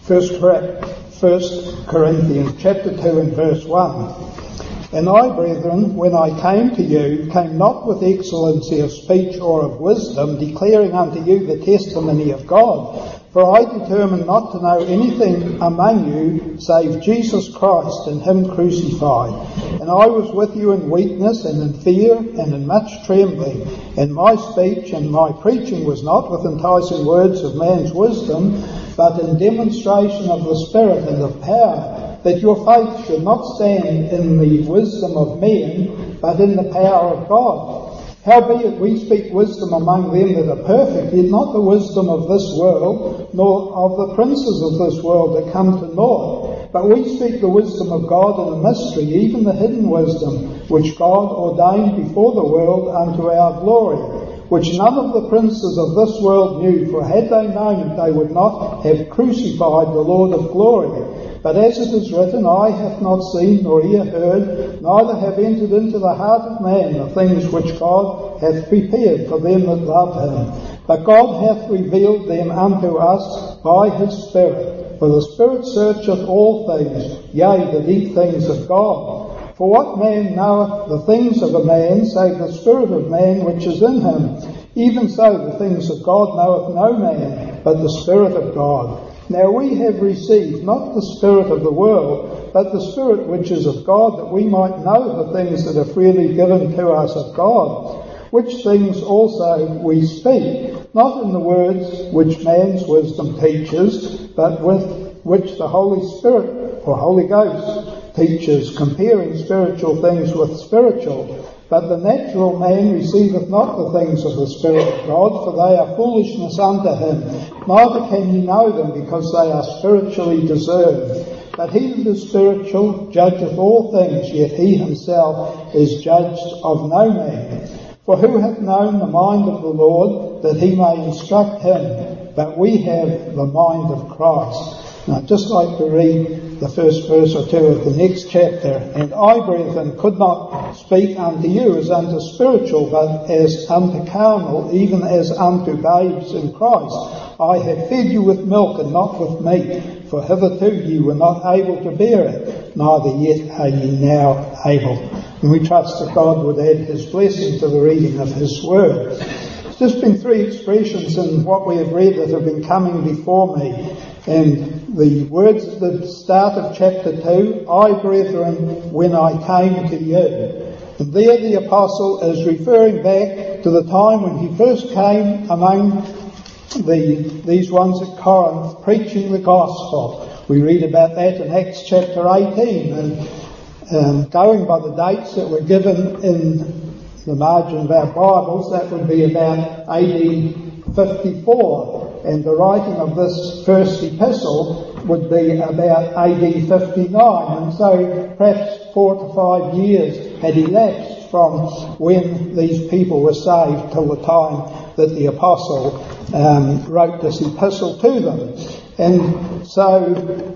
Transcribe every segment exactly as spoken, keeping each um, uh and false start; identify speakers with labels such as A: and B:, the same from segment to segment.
A: First Corinthians chapter two and verse one. And I, brethren, when I came to you, came not with excellency of speech or of wisdom, declaring unto you the testimony of God. For I determined not to know anything among you save Jesus Christ and him crucified. And I was with you in weakness and in fear and in much trembling. And my speech and my preaching was not with enticing words of man's wisdom, but in demonstration of the Spirit and of power, that your faith should not stand in the wisdom of men, but in the power of God. Howbeit we speak wisdom among them that are perfect, yet not the wisdom of this world, nor of the princes of this world that come to naught. But we speak the wisdom of God in a mystery, even the hidden wisdom, which God ordained before the world unto our glory, which none of the princes of this world knew, for had they known it, they would not have crucified the Lord of glory. But as it is written, eye hath not seen, nor ear heard, neither have entered into the heart of man the things which God hath prepared for them that love him. But God hath revealed them unto us by his Spirit. For the Spirit searcheth all things, yea, the deep things of God. For what man knoweth the things of a man, save the spirit of man which is in him? Even so the things of God knoweth no man, but the Spirit of God. Now we have received not the spirit of the world, but the Spirit which is of God, that we might know the things that are freely given to us of God. Which things also we speak, not in the words which man's wisdom teaches, but with which the Holy Spirit, or Holy Ghost, teaches, comparing spiritual things with spiritual. But the natural man receiveth not the things of the Spirit of God, for they are foolishness unto him. Neither can he know them, because they are spiritually discerned. But he that is spiritual judgeth all things, yet he himself is judged of no man. For who hath known the mind of the Lord, that he may instruct him? But we have the mind of Christ. Now I'd just like to read the first verse or two of the next chapter. And I, brethren, could not speak unto you as unto spiritual, but as unto carnal, even as unto babes in Christ. I have fed you with milk and not with meat, for hitherto ye were not able to bear it, neither yet are ye now able. And we trust that God would add his blessing to the reading of his word. There's just been three expressions in what we have read that have been coming before me. And the words at the start of chapter two, I, brethren, when I came to you. And there the apostle is referring back to the time when he first came among the these ones at Corinth, preaching the gospel. We read about that in Acts chapter eighteen, and um, going by the dates that were given in the margin of our Bibles, that would be about A D fifty-four. And the writing of this first epistle would be about A D fifty-nine. And so perhaps four to five years had elapsed from when these people were saved till the time that the apostle um, wrote this epistle to them. And so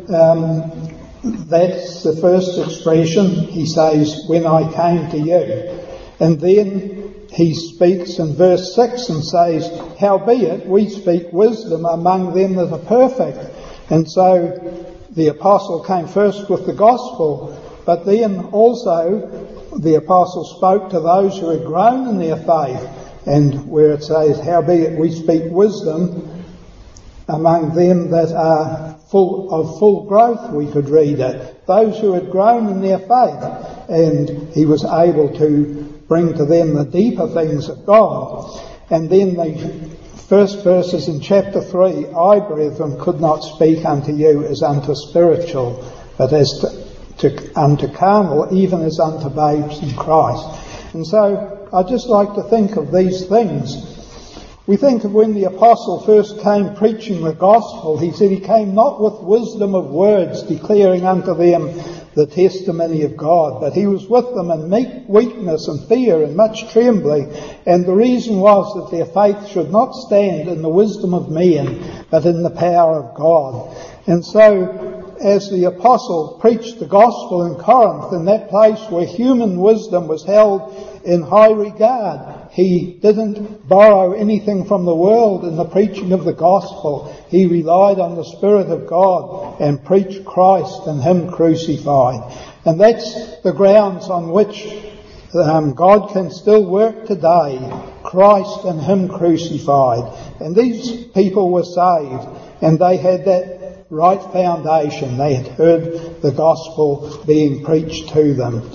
A: um, that's the first expression. He says, when I came to you. And then he speaks in verse six and says, howbeit we speak wisdom among them that are perfect. And so the apostle came first with the gospel, but then also the apostle spoke to those who had grown in their faith. And where it says, howbeit we speak wisdom among them that are full of full growth, we could read it. Those who had grown in their faith. And he was able to bring to them the deeper things of God. And then the first verses in chapter three, I, brethren, could not speak unto you as unto spiritual, but as to, to, unto carnal, even as unto babes in Christ. And so I'd just like to think of these things. We think of when the apostle first came preaching the gospel, he said he came not with wisdom of words, declaring unto them the testimony of God, but he was with them in meek weakness and fear and much trembling. And the reason was that their faith should not stand in the wisdom of men, but in the power of God. And so, as the apostle preached the gospel in Corinth, in that place where human wisdom was held in high regard, he didn't borrow anything from the world in the preaching of the gospel. He relied on the Spirit of God and preached Christ and Him crucified. And that's the grounds on which um, God can still work today. Christ and Him crucified. And these people were saved, and they had that right foundation. They had heard the gospel being preached to them.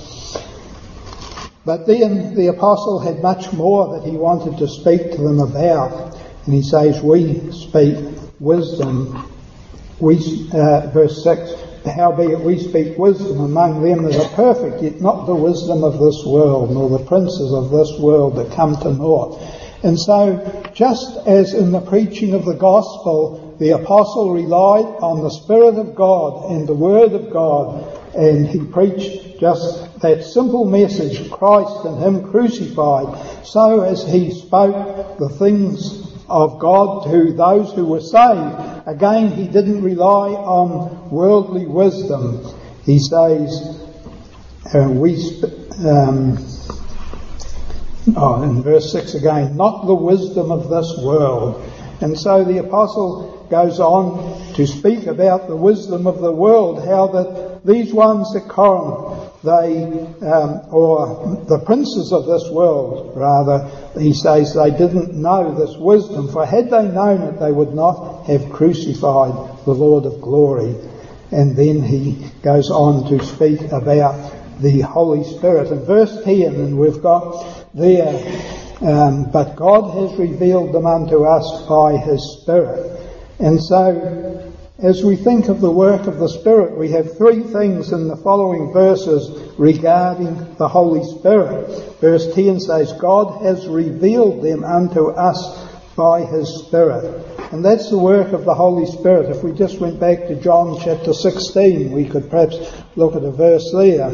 A: But then the apostle had much more that he wanted to speak to them about. And he says, we speak wisdom. We, uh, verse six, howbeit we speak wisdom among them that are perfect, yet not the wisdom of this world, nor the princes of this world that come to naught. And so, just as in the preaching of the gospel, the apostle relied on the Spirit of God and the Word of God, and he preached just that simple message, Christ and Him crucified, so as he spoke the things of God to those who were saved. Again, he didn't rely on worldly wisdom. He says, uh, we, sp- um, oh, in verse six again, not the wisdom of this world. And so the apostle goes on to speak about the wisdom of the world, how that these ones at Corinth, they, um, or the princes of this world, rather, he says they didn't know this wisdom, for had they known it, they would not have crucified the Lord of glory. And then he goes on to speak about the Holy Spirit. In verse ten, and we've got there, um, but God has revealed them unto us by His Spirit. And so, as we think of the work of the Spirit, we have three things in the following verses regarding the Holy Spirit. Verse ten says, God has revealed them unto us by His Spirit. And that's the work of the Holy Spirit. If we just went back to John chapter sixteen, we could perhaps look at a verse there.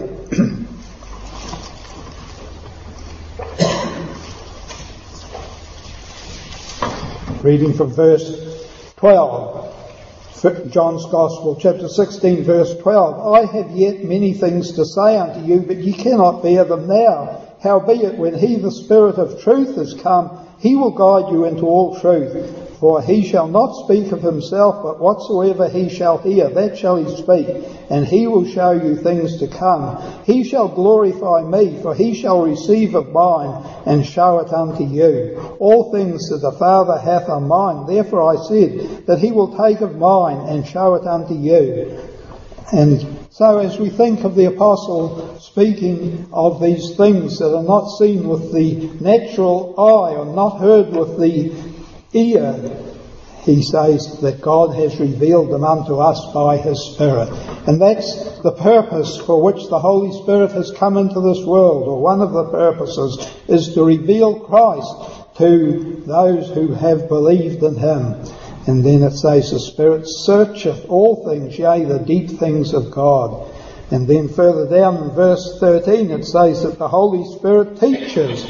A: Reading from verse twelve. John's Gospel, chapter sixteen, verse twelve. I have yet many things to say unto you, but ye cannot bear them now. Howbeit, when He, the Spirit of truth, is come, He will guide you into all truth. For He shall not speak of Himself, but whatsoever He shall hear, that shall He speak, and He will show you things to come. He shall glorify me, for He shall receive of mine, and show it unto you. All things that the Father hath are mine. Therefore I said that He will take of mine, and show it unto you. And so as we think of the apostle speaking of these things that are not seen with the natural eye, or not heard with the ear, he says that God has revealed them unto us by His Spirit. And that's the purpose for which the Holy Spirit has come into this world, or one of the purposes is to reveal Christ to those who have believed in Him. And then it says, the Spirit searcheth all things, yea, the deep things of God. And then further down in verse thirteen it says that the Holy Spirit teaches,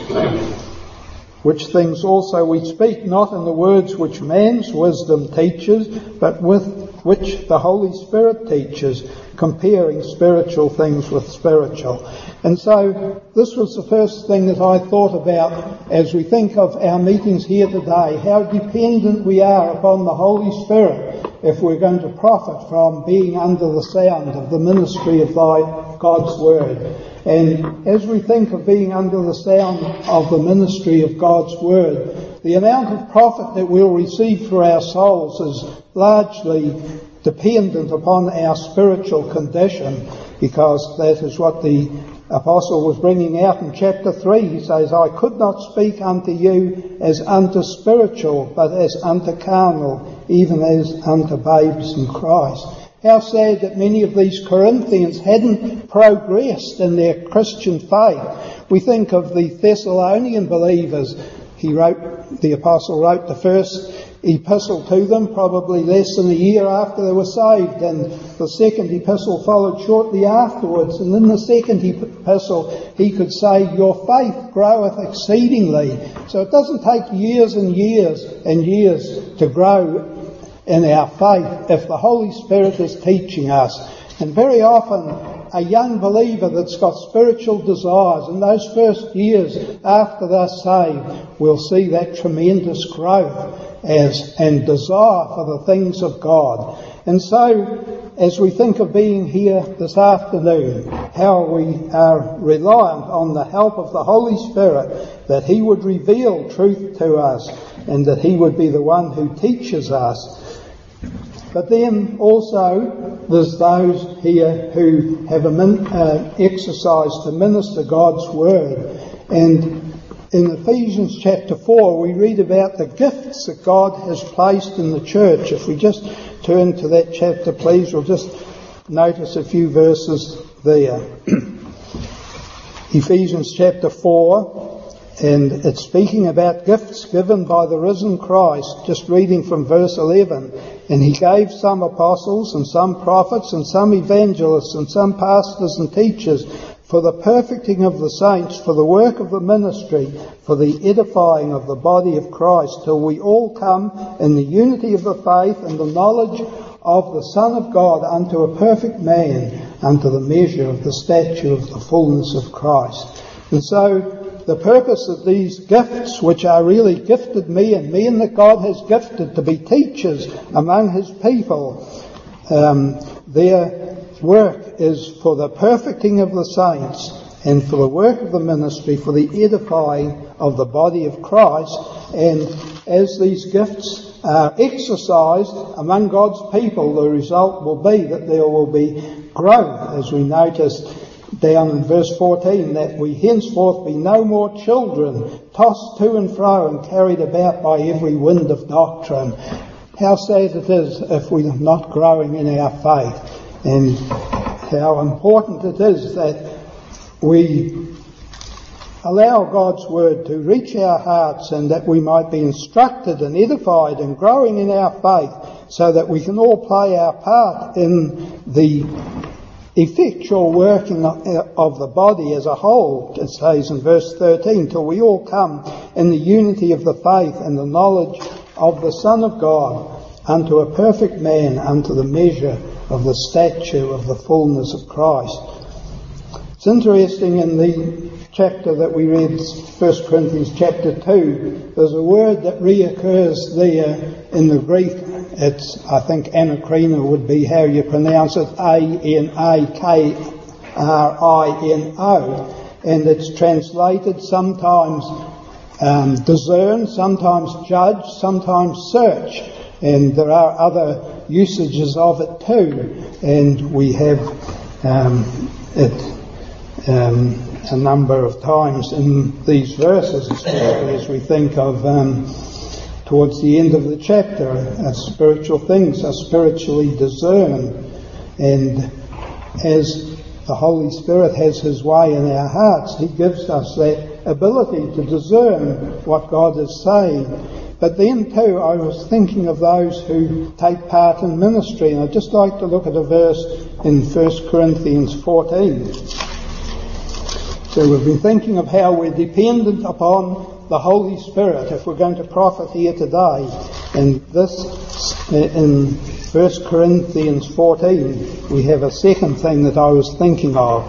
A: which things also we speak, not in the words which man's wisdom teaches, but with which the Holy Spirit teaches, comparing spiritual things with spiritual. And so this was the first thing that I thought about as we think of our meetings here today, how dependent we are upon the Holy Spirit if we're going to profit from being under the sound of the ministry of thy God's Word. And as we think of being under the sound of the ministry of God's Word, the amount of profit that we'll receive for our souls is largely dependent upon our spiritual condition, because that is what the apostle was bringing out in chapter three. He says, I could not speak unto you as unto spiritual, but as unto carnal, even as unto babes in Christ. How sad that many of these Corinthians hadn't progressed in their Christian faith. We think of the Thessalonian believers. He wrote, the apostle wrote the first epistle to them probably less than a year after they were saved, and the second epistle followed shortly afterwards. And in the second epistle he could say, your faith groweth exceedingly. So it doesn't take years and years and years to grow in our faith if the Holy Spirit is teaching us. And very often a young believer that's got spiritual desires in those first years after they're saved will see that tremendous growth as and desire for the things of God. And so, as we think of being here this afternoon, how we are reliant on the help of the Holy Spirit, that He would reveal truth to us and that He would be the one who teaches us. But then also there's those here who have an uh, exercise to minister God's Word. And in Ephesians chapter four we read about the gifts that God has placed in the church. If we just turn to that chapter, please, we'll just notice a few verses there. Ephesians chapter four, and it's speaking about gifts given by the risen Christ, just reading from verse eleven. And He gave some apostles and some prophets and some evangelists and some pastors and teachers for the perfecting of the saints, for the work of the ministry, for the edifying of the body of Christ, till we all come in the unity of the faith and the knowledge of the Son of God unto a perfect man, unto the measure of the stature of the fullness of Christ. And so the purpose of these gifts, which are really gifted men, men that God has gifted to be teachers among His people, um, their work is for the perfecting of the saints and for the work of the ministry, for the edifying of the body of Christ. And as these gifts are exercised among God's people, the result will be that there will be growth, as we noticed down in verse fourteen, that we henceforth be no more children, tossed to and fro and carried about by every wind of doctrine. How sad it is if we're not growing in our faith, and how important it is that we allow God's Word to reach our hearts and that we might be instructed and edified and growing in our faith, so that we can all play our part in the effectual working of the body as a whole. It says in verse thirteen, till we all come in the unity of the faith and the knowledge of the Son of God, unto a perfect man, unto the measure of the stature of the fullness of Christ. It's interesting, in the chapter that we read, First Corinthians chapter two, there's a word that reoccurs there in the Greek. It's, I think, anakrino would be how you pronounce it, A N A K R I N O, and it's translated sometimes um, discern, sometimes judge, sometimes search, and there are other usages of it too, and we have um, it um, a number of times in these verses, especially as we think of um, towards the end of the chapter, uh, spiritual things are spiritually discerned, and as the Holy Spirit has His way in our hearts, He gives us that ability to discern what God is saying. But then too, I was thinking of those who take part in ministry, and I'd just like to look at a verse in First Corinthians fourteen. So we've been thinking of how we're dependent upon the Holy Spirit if we're going to profit here today. And this, in First Corinthians fourteen, we have a second thing that I was thinking of.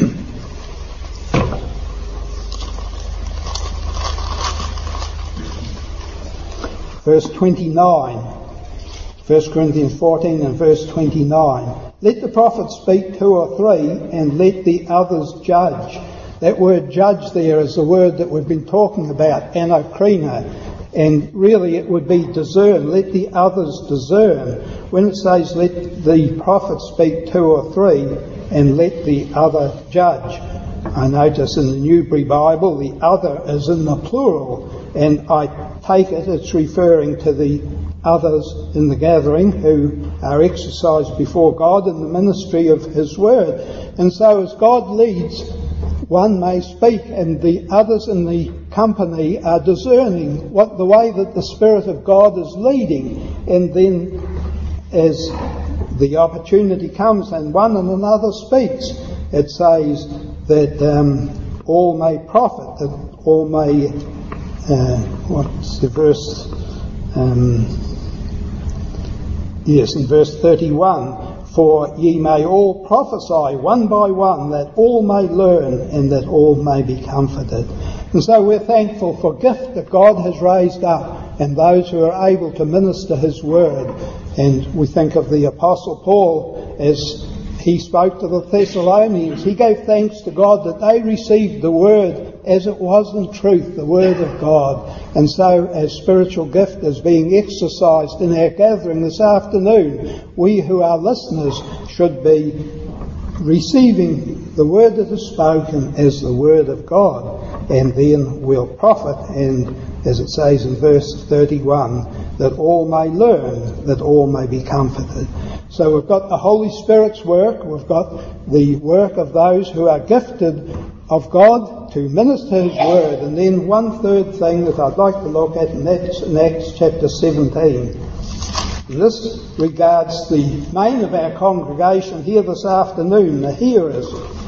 A: Verse twenty-nine. First Corinthians fourteen and verse twenty-nine. Let the prophet speak two or three, and let the others judge. That word judge there is the word that we've been talking about, anakrino, and really it would be discern. Let the others discern. When it says let the prophet speak two or three and let the other judge, I notice in the Newbury Bible the other is in the plural, and I take it it's referring to the others in the gathering who are exercised before God in the ministry of His Word. And so as God leads, one may speak, and the others in the company are discerning what the way that the Spirit of God is leading. And then as the opportunity comes and one and another speaks, it says that um, all may profit, that all may, uh, what's the verse? Um, yes, in verse thirty-one, For ye may all prophesy one by one, that all may learn and that all may be comforted. And so we're thankful for gift that God has raised up and those who are able to minister his word. And we think of the Apostle Paul as he spoke to the Thessalonians. He gave thanks to God that they received the word as it was in truth, the word of God. And so as spiritual gift is being exercised in our gathering this afternoon, we who are listeners should be receiving the word that is spoken as the word of God, and then we'll profit. And as it says in verse thirty-one, that all may learn, that all may be comforted. So we've got the Holy Spirit's work, we've got the work of those who are gifted of God to minister his word, and then one third thing that I'd like to look at, and that's in Acts chapter seventeen. And this regards the main of our congregation here this afternoon, the hearers.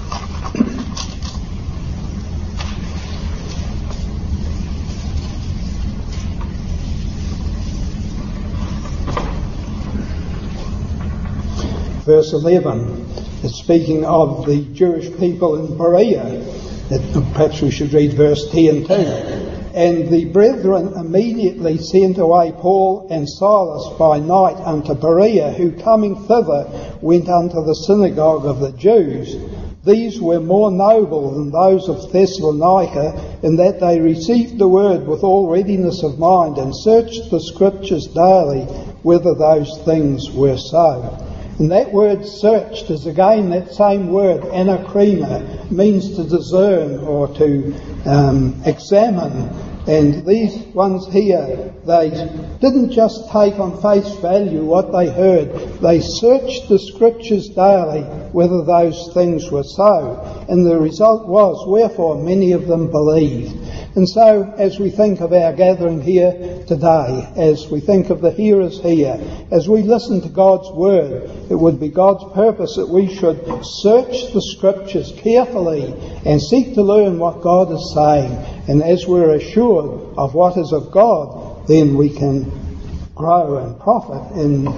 A: Verse eleven, it's speaking of the Jewish people in Berea. Perhaps we should read verse ten too. And the brethren immediately sent away Paul and Silas by night unto Berea, who coming thither went unto the synagogue of the Jews. These were more noble than those of Thessalonica, in that they received the word with all readiness of mind, and searched the scriptures daily whether those things were so. And that word searched is again that same word, anakrima, means to discern or to um, examine. And these ones here, they didn't just take on face value what they heard. They searched the scriptures daily whether those things were so. And the result was, wherefore many of them believed. And so, as we think of our gathering here today, as we think of the hearers here, as we listen to God's word, it would be God's purpose that we should search the scriptures carefully and seek to learn what God is saying. And as we're assured of what is of God, then we can grow and profit in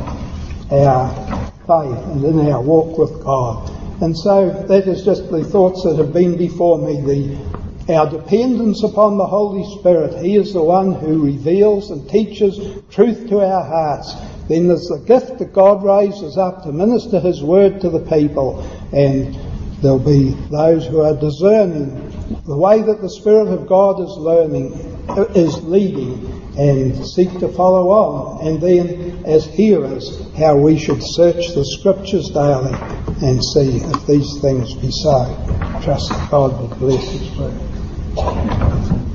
A: our faith and in our walk with God. And so that is just the thoughts that have been before me. The Our dependence upon the Holy Spirit. He is the one who reveals and teaches truth to our hearts. Then there's the gift that God raises up to minister his word to the people. And there'll be those who are discerning the way that the Spirit of God is learning, is leading, and seek to follow on. And then, as hearers, how we should search the scriptures daily and see if these things be so. Trust that God will bless his word.